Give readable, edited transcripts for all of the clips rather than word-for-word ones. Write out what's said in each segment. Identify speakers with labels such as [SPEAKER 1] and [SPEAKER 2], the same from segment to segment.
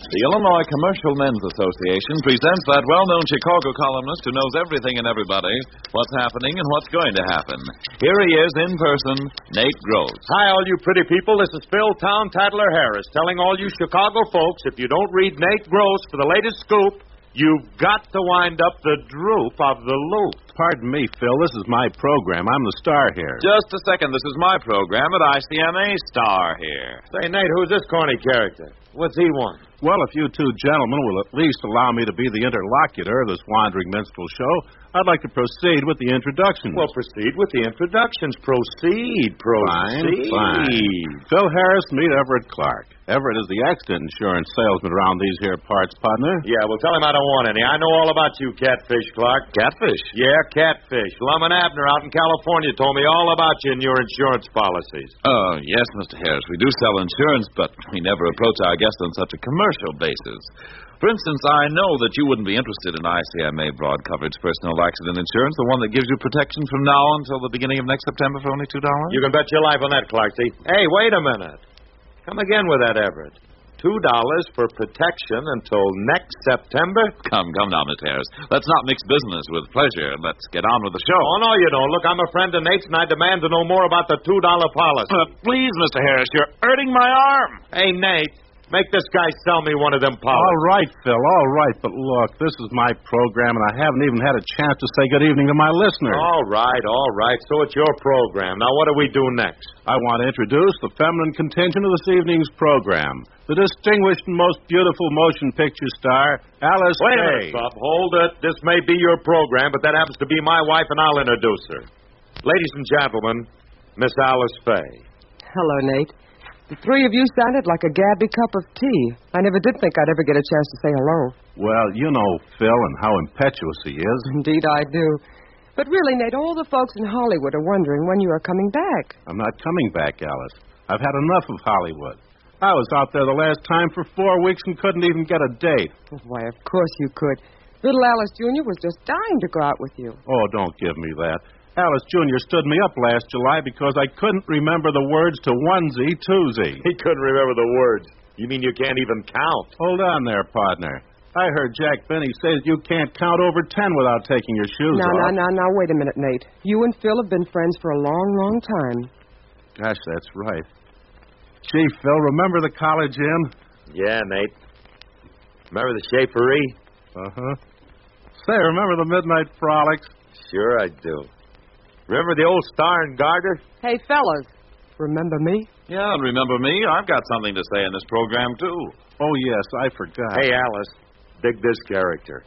[SPEAKER 1] The Illinois Commercial Men's Association presents that well-known Chicago columnist who knows everything and everybody, what's happening and what's going to happen. Here he is in person, Nate Gross.
[SPEAKER 2] Hi, all you pretty people. This is Phil Town Tattler Harris telling all you Chicago folks, if you don't read Nate Gross for the latest scoop, you've got to wind up the droop of the loop.
[SPEAKER 3] Pardon me, Phil. This is my program. I'm the star here.
[SPEAKER 1] Just a second. This is my program at ICMA Star here.
[SPEAKER 2] Say, Nate, who's this corny character? What's he want?
[SPEAKER 3] Well, if you two gentlemen will at least allow me to be the interlocutor of this wandering minstrel show, I'd like to proceed with the introductions.
[SPEAKER 2] Well, proceed with the introductions. Proceed.
[SPEAKER 3] Fine. Phil Harris, meet Everett Clark. Everett is the accident insurance salesman around these here parts, partner.
[SPEAKER 2] Yeah, well, tell him I don't want any. I know all about you, Catfish Clark.
[SPEAKER 1] Catfish?
[SPEAKER 2] Yeah, Catfish. Lum and Abner out in California told me all about you and your insurance policies.
[SPEAKER 1] Oh, yes, Mr. Harris. We do sell insurance, but we never approach our guests on such a commercial basis. For instance, I know that you wouldn't be interested in ICMA broad coverage personal accident insurance, the one that gives you protection from now until the beginning of next September for only $2.
[SPEAKER 2] You can bet your life on that, Clarksy. Hey, wait a minute. Come again with that, Everett. $2 for protection until next September?
[SPEAKER 1] Come now, Mr. Harris. Let's not mix business with pleasure. Let's get on with the show.
[SPEAKER 2] Oh, no, you don't. Look, I'm a friend of Nate's, and I demand to know more about the $2 policy.
[SPEAKER 1] Please, Mr. Harris, you're hurting my arm.
[SPEAKER 2] Hey, Nate, make this guy sell me one of them policies.
[SPEAKER 3] All right, Phil, all right. But look, this is my program, and I haven't even had a chance to say good evening to my listeners.
[SPEAKER 2] All right. So it's your program. Now, what do we do next?
[SPEAKER 3] I want to introduce the feminine contingent of this evening's program. The distinguished and most beautiful motion picture star, Alice
[SPEAKER 2] Wait a
[SPEAKER 3] Faye.
[SPEAKER 2] minute, Bob. Hold it. This may be your program, but that happens to be my wife, and I'll introduce her. Ladies and gentlemen, Miss Alice Faye.
[SPEAKER 4] Hello, Nate. The three of you sounded like a gabby cup of tea. I never did think I'd ever get a chance to say hello.
[SPEAKER 3] Well, you know Phil and how impetuous he is.
[SPEAKER 4] Indeed, I do. But really, Nate, all the folks in Hollywood are wondering when you are coming back.
[SPEAKER 3] I'm not coming back, Alice. I've had enough of Hollywood. I was out there the last time for 4 weeks and couldn't even get a date.
[SPEAKER 4] Why, of course you could. Little Alice Jr. was just dying to go out with you.
[SPEAKER 3] Oh, don't give me that. Alice Jr. stood me up last July because I couldn't remember the words to onesie, twosie.
[SPEAKER 2] He couldn't remember the words. You mean you can't even count?
[SPEAKER 3] Hold on there, partner. I heard Jack Benny say that you can't count over 10 without taking your shoes off.
[SPEAKER 4] Now, wait a minute, Nate. You and Phil have been friends for a long, long time.
[SPEAKER 3] Gosh, that's right. Gee, Phil, remember the college inn?
[SPEAKER 2] Yeah, Nate. Remember the Schaefery?
[SPEAKER 3] Uh-huh. Say, remember the midnight frolics?
[SPEAKER 2] Sure I do. Remember the old Star and Garter?
[SPEAKER 4] Hey, fellas, remember me?
[SPEAKER 1] Yeah, and remember me? I've got something to say in this program, too.
[SPEAKER 3] Oh, yes, I forgot.
[SPEAKER 2] Hey, Alice, dig this character.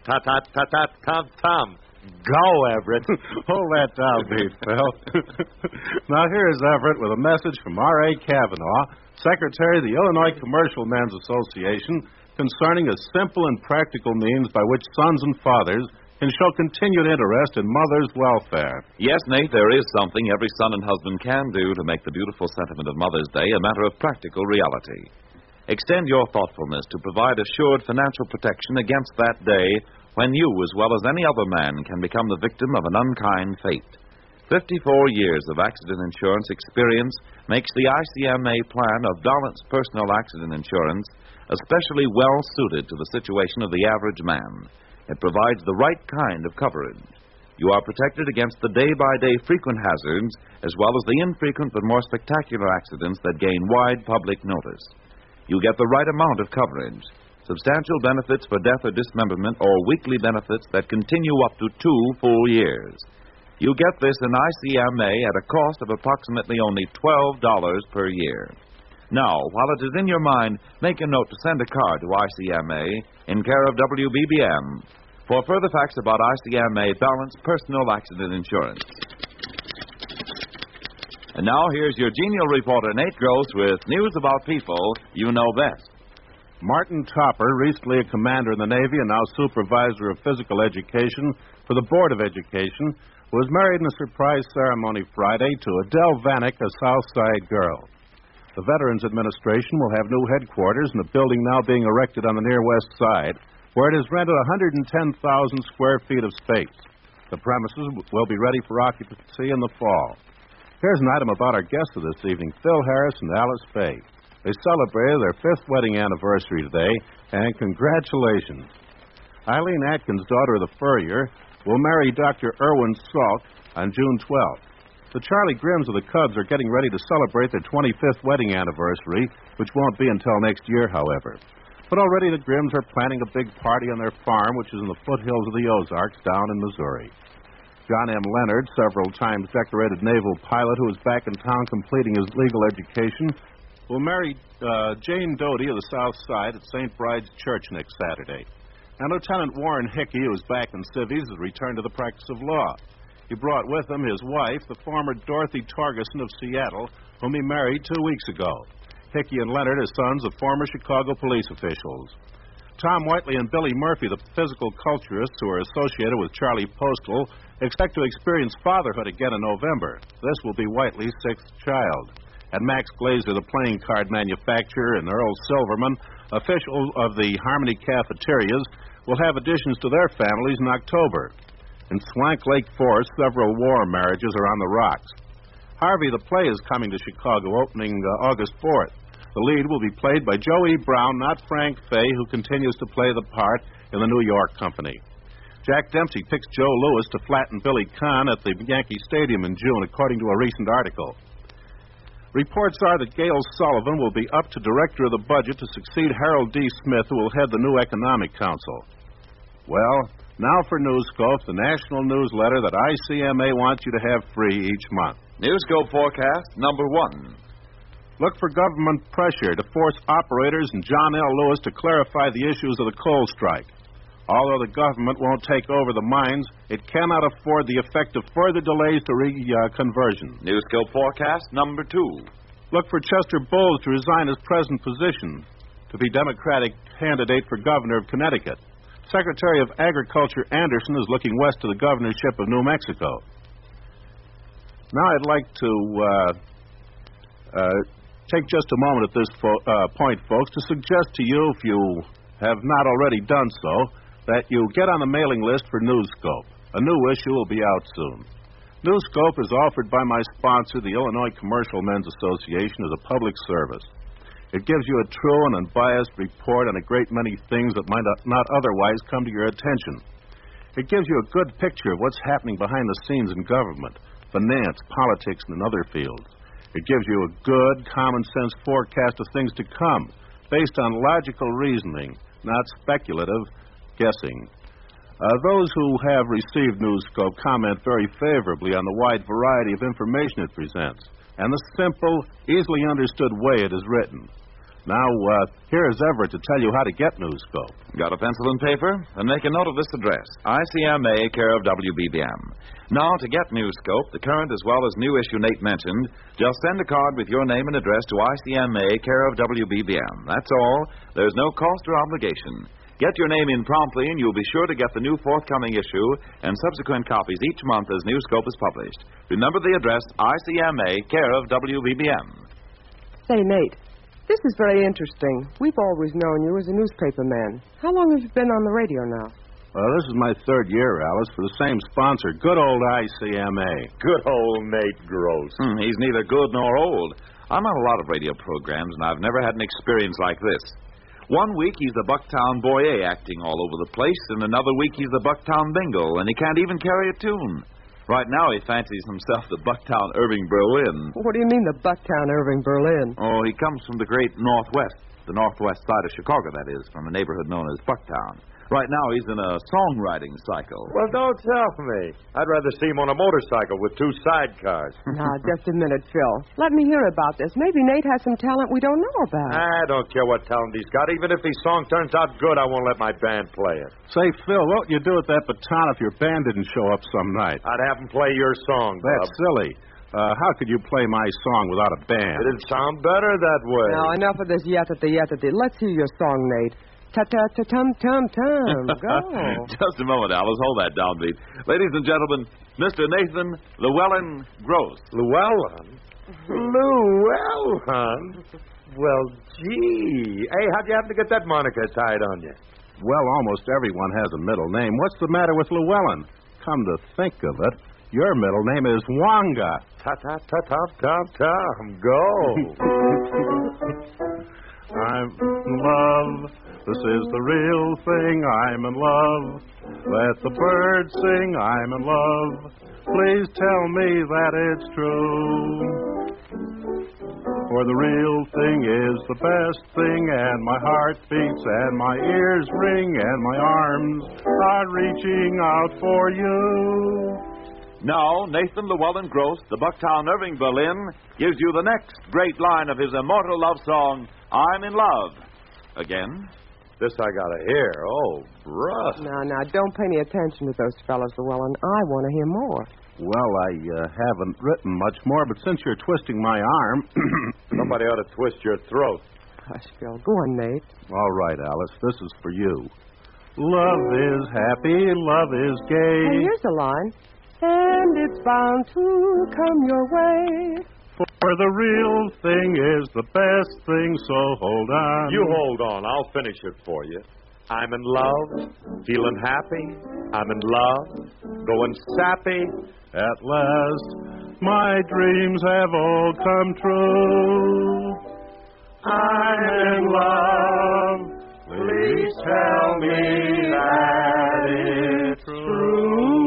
[SPEAKER 2] Ta-ta-ta-ta-tom-tom. Go, Everett.
[SPEAKER 3] Hold that down, Pete, Phil. Now, here's Everett with a message from R.A. Kavanaugh, Secretary of the Illinois Commercial Men's Association, concerning a simple and practical means by which sons and fathers can show continued interest in mothers' welfare.
[SPEAKER 1] Yes, Nate, there is something every son and husband can do to make the beautiful sentiment of Mother's Day a matter of practical reality. Extend your thoughtfulness to provide assured financial protection against that day when you, as well as any other man, can become the victim of an unkind fate. 54 years of accident insurance experience makes the ICMA plan of balanced personal accident insurance especially well suited to the situation of the average man. It provides the right kind of coverage. You are protected against the day-by-day frequent hazards as well as the infrequent but more spectacular accidents that gain wide public notice. You get the right amount of coverage. Substantial benefits for death or dismemberment, or weekly benefits that continue up to 2 full years. You get this in ICMA at a cost of approximately only $12 per year. Now, while it is in your mind, make a note to send a card to ICMA in care of WBBM for further facts about ICMA Balanced Personal Accident Insurance. And now here's your genial reporter, Nate Gross, with news about people you know best.
[SPEAKER 3] Martin Topper, recently a commander in the Navy and now supervisor of physical education for the Board of Education, was married in a surprise ceremony Friday to Adele Vanek, a South Side girl. The Veterans Administration will have new headquarters in a building now being erected on the near west side, where it has rented 110,000 square feet of space. The premises will be ready for occupancy in the fall. Here's an item about our guests of this evening, Phil Harris and Alice Faye. They celebrated their 5th wedding anniversary today, and congratulations. Eileen Atkins, daughter of the furrier, will marry Dr. Irwin Salk on June 12th. The Charlie Grimms of the Cubs are getting ready to celebrate their 25th wedding anniversary, which won't be until next year, however. But already the Grimms are planning a big party on their farm, which is in the foothills of the Ozarks down in Missouri. John M. Leonard, several times decorated naval pilot who is back in town completing his legal education, will marry Jane Doty of the South Side at St. Bride's Church next Saturday. And Lieutenant Warren Hickey, who is back in civvies, has returned to the practice of law. He brought with him his wife, the former Dorothy Torgerson of Seattle, whom he married 2 weeks ago. Hickey and Leonard are sons of former Chicago police officials. Tom Whiteley and Billy Murphy, the physical culturists who are associated with Charlie Postal, expect to experience fatherhood again in November. This will be Whiteley's 6th child. And Max Glazer, the playing card manufacturer, and Earl Silverman, officials of the Harmony Cafeterias, will have additions to their families in October. In Swank Lake Forest, several war marriages are on the rocks. Harvey the Play is coming to Chicago, opening August 4th. The lead will be played by Joe E. Brown, not Frank Fay, who continues to play the part in the New York Company. Jack Dempsey picks Joe Louis to flatten Billy Kahn at the Yankee Stadium in June, according to a recent article. Reports are that Gail Sullivan will be up to director of the budget to succeed Harold D. Smith, who will head the new Economic Council. Well, now for Newscope, the national newsletter that ICMA wants you to have free each month.
[SPEAKER 1] Newscope forecast number 1.
[SPEAKER 3] Look for government pressure to force operators and John L. Lewis to clarify the issues of the coal strike. Although the government won't take over the mines, it cannot afford the effect of further delays to conversion.
[SPEAKER 1] Newscope forecast number 2.
[SPEAKER 3] Look for Chester Bowles to resign his present position to be Democratic candidate for governor of Connecticut. Secretary of Agriculture Anderson is looking west to the governorship of New Mexico. Now I'd like to take just a moment at this point, folks, to suggest to you, if you have not already done so, that you get on the mailing list for Newscope. A new issue will be out soon. Newscope is offered by my sponsor, the Illinois Commercial Men's Association, as a public service. It gives you a true and unbiased report on a great many things that might not otherwise come to your attention. It gives you a good picture of what's happening behind the scenes in government, finance, politics, and in other fields. It gives you a good, common-sense forecast of things to come, based on logical reasoning, not speculative guessing. Those who have received Newscope comment very favorably on the wide variety of information it presents, and the simple, easily understood way it is written. Now, here is Everett to tell you how to get Newscope.
[SPEAKER 1] Got a pencil and paper? Then make a note of this address, ICMA, care of WBBM. Now, to get Newscope, the current as well as new issue Nate mentioned, just send a card with your name and address to ICMA, care of WBBM. That's all. There's no cost or obligation. Get your name in promptly, and you'll be sure to get the new forthcoming issue and subsequent copies each month as Newscope is published. Remember the address, ICMA, care of WBBM.
[SPEAKER 4] Say, Nate, this is very interesting. We've always known you as a newspaper man. How long have you been on the radio now?
[SPEAKER 3] Well, this is my 3rd year, Alice, for the same sponsor, good old ICMA.
[SPEAKER 2] Good old Nate Gross.
[SPEAKER 1] He's neither good nor old. I'm on a lot of radio programs, and I've never had an experience like this. 1 week he's the Bucktown Boyer acting all over the place, and another week he's the Bucktown Bingle, and he can't even carry a tune. Right now he fancies himself the Bucktown Irving Berlin.
[SPEAKER 4] What do you mean, the Bucktown Irving Berlin?
[SPEAKER 1] Oh, he comes from the great Northwest, the northwest side of Chicago, that is, from a neighborhood known as Bucktown. Right now he's in a songwriting cycle.
[SPEAKER 2] Well, don't tell me. I'd rather see him on a motorcycle with 2 sidecars.
[SPEAKER 4] Now, just a minute, Phil. Let me hear about this. Maybe Nate has some talent we don't know about.
[SPEAKER 2] I don't care what talent he's got. Even if his song turns out good, I won't let my band play it.
[SPEAKER 3] Say, Phil, what would you do with that baton if your band didn't show up some night?
[SPEAKER 2] I'd have him play your song, Bob.
[SPEAKER 3] That's silly. How could you play my song without a band?
[SPEAKER 2] It'd sound better that way.
[SPEAKER 4] Now, enough of this yattity. Let's hear your song, Nate. Ta-ta-ta-tum-tum-tum. Go.
[SPEAKER 1] Just a moment, Alice. Hold that downbeat. Ladies and gentlemen, Mr. Nathan Llewellyn Gross.
[SPEAKER 2] Llewellyn? Llewellyn? Well, gee. Hey, how'd you happen to get that moniker tied on you?
[SPEAKER 3] Well, almost everyone has a middle name. What's the matter with Llewellyn? Come to think of it, your middle name is Wonga.
[SPEAKER 2] Ta-ta-ta-tum-tum-tum. Go.
[SPEAKER 3] I'm in love. This is the real thing, I'm in love. Let the birds sing, I'm in love. Please tell me that it's true. For the real thing is the best thing, and my heart beats, and my ears ring, and my arms are reaching out for you.
[SPEAKER 1] Now, Nathan Llewellyn Gross, the Bucktown Irving Berlin, gives you the next great line of his immortal love song, I'm in Love. Again.
[SPEAKER 2] This I gotta hear. Oh, bruh.
[SPEAKER 4] Now, don't pay any attention to those fellas, Llewellyn. I want to hear more.
[SPEAKER 3] Well, I haven't written much more, but since you're twisting my arm...
[SPEAKER 2] Somebody ought to twist your throat.
[SPEAKER 4] Gosh, Phil, go on, Nate.
[SPEAKER 3] All right, Alice, this is for you. Love is happy, love is gay.
[SPEAKER 4] Hey, here's a line. And it's bound to come your way.
[SPEAKER 3] For the real thing is the best thing, so hold on.
[SPEAKER 2] You hold on. I'll finish it for you. I'm in love, feeling happy. I'm in love, going sappy.
[SPEAKER 3] At last, my dreams have all come true. I'm in love. Please tell me that it's true.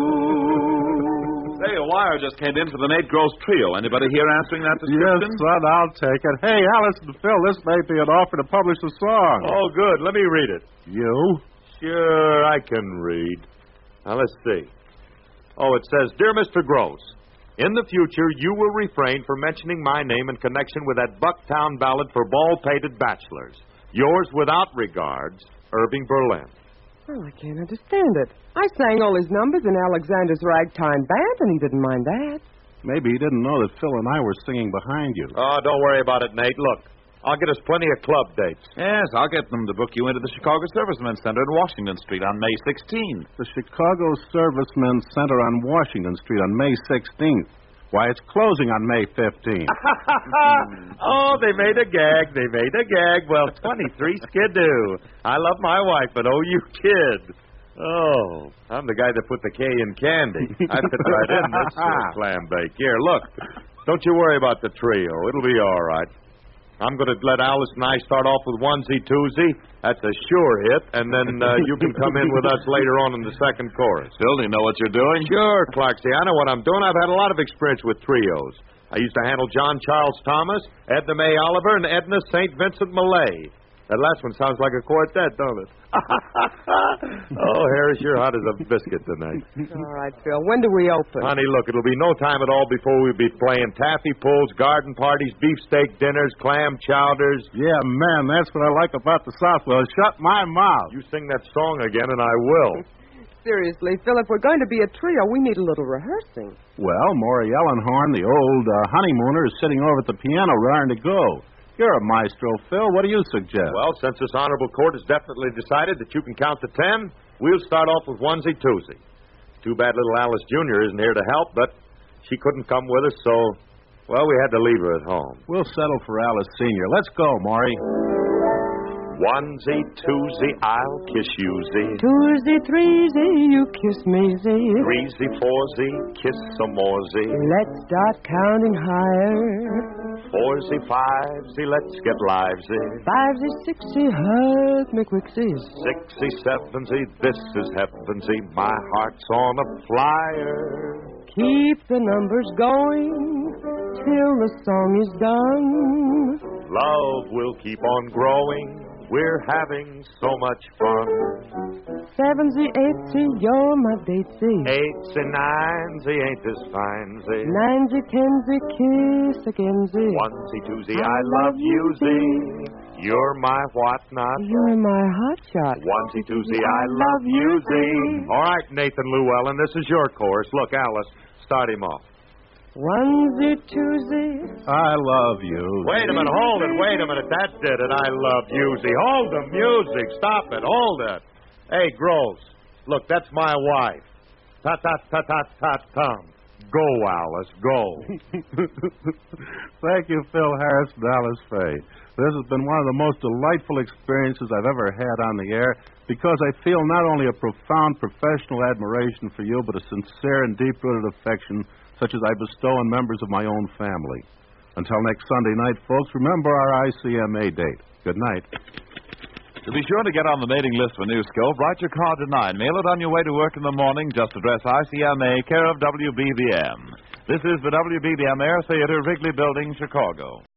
[SPEAKER 1] Say, a wire just came in for the Nate Gross Trio. Anybody here answering that description?
[SPEAKER 3] Yes, son, I'll take it. Hey, Alice and Phil, this may be an offer to publish a song.
[SPEAKER 2] Oh, good. Let me read it.
[SPEAKER 3] You?
[SPEAKER 2] Sure, I can read. Now, let's see. Oh, it says, Dear Mr. Gross, in the future, you will refrain from mentioning my name in connection with that Bucktown ballad for bald-pated bachelors. Yours without regards, Irving Berlin.
[SPEAKER 4] Well, I can't understand it. I sang all his numbers in Alexander's ragtime band, and he didn't mind that.
[SPEAKER 3] Maybe he didn't know that Phil and I were singing behind you.
[SPEAKER 2] Oh, don't worry about it, Nate. Look, I'll get us plenty of club dates.
[SPEAKER 1] Yes, I'll get them to book you into the Chicago Servicemen's Center in Washington Street on May 16th.
[SPEAKER 3] The Chicago Servicemen's Center on Washington Street on May 16th. Why, it's closing on May 15th.
[SPEAKER 2] Oh, they made a gag. They made a gag. Well, 23 skidoo. I love my wife, but oh, you kid. Oh, I'm the guy that put the K in candy. I fit right in this clam bake. Here, look. Don't you worry about the trio. It'll be all right. I'm going to let Alice and I start off with onesie twosie. That's a sure hit, and then you can come in with us later on in the second chorus.
[SPEAKER 1] Phil, do you know what you're doing?
[SPEAKER 2] Sure, Clarksy. I know what I'm doing. I've had a lot of experience with trios. I used to handle John Charles Thomas, Edna May Oliver, and Edna St. Vincent Millay. That last one sounds like a quartet, don't it? Oh, Harris, you're hot as a biscuit tonight.
[SPEAKER 4] All right, Phil. When do we open?
[SPEAKER 2] Honey, look, it'll be no time at all before we'll be playing taffy pulls, garden parties, beefsteak dinners, clam chowders.
[SPEAKER 3] Yeah, man, that's what I like about the South. Well, shut my mouth.
[SPEAKER 2] You sing that song again, and I will.
[SPEAKER 4] Seriously, Phil, if we're going to be a trio, we need a little rehearsing.
[SPEAKER 3] Well, Maury Ellenhorn, the old honeymooner, is sitting over at the piano raring to go. You're a maestro, Phil. What do you suggest?
[SPEAKER 2] Well, since this honorable court has definitely decided that you can count to 10, we'll start off with onesie twosie. Too bad little Alice Jr. isn't here to help, but she couldn't come with us, so, well, we had to leave her at home.
[SPEAKER 3] We'll settle for Alice Sr. Let's go, Maury.
[SPEAKER 2] Onesie, twosie, I'll kiss you-zy.
[SPEAKER 4] Tuesday, threesy, you kiss me, Z.
[SPEAKER 2] Threesy, foursy, kiss some more-zy.
[SPEAKER 4] Let's start counting higher.
[SPEAKER 2] Foursy, fivesy, let's get livesy.
[SPEAKER 4] Fivesy, sixy, hug me quicksy.
[SPEAKER 2] Sixy, sevensy, this is heavensy. My heart's on a flyer.
[SPEAKER 4] Keep the numbers going till the song is done.
[SPEAKER 2] Love will keep on growing. We're having so much fun.
[SPEAKER 4] Sevensy, eightsy, you're my datesy.
[SPEAKER 2] Eightsy, ninesy, ain't this finesy.
[SPEAKER 4] Ninesy, tensy, kiss againsy.
[SPEAKER 2] Onesie, twosie, I love you-zy. You're my what-not.
[SPEAKER 4] You're my hotshot.
[SPEAKER 2] Onesie, twosie, I love you-zy. All right, Nathan Llewellyn, this is your chorus. Look, Alice, start him off.
[SPEAKER 4] Onesie, twosie.
[SPEAKER 3] I love you.
[SPEAKER 2] Wait a minute, hold it. Wait a minute, that did it. I love you-zy. Hold the music. Stop it. Hold it. Hey, Gross, look, that's my wife. Ta-ta-ta-ta-ta-tum. Go, Alice, go.
[SPEAKER 3] Thank you, Phil Harris and Alice Faye. This has been one of the most delightful experiences I've ever had on the air because I feel not only a profound professional admiration for you, but a sincere and deep-rooted affection such as I bestow on members of my own family. Until next Sunday night, folks, remember our ICMA date. Good night.
[SPEAKER 1] To be sure to get on the mailing list for Newscope, write your card to 9. Mail it on your way to work in the morning. Just address ICMA, care of WBBM. This is the WBBM Air Theater, Wrigley Building, Chicago.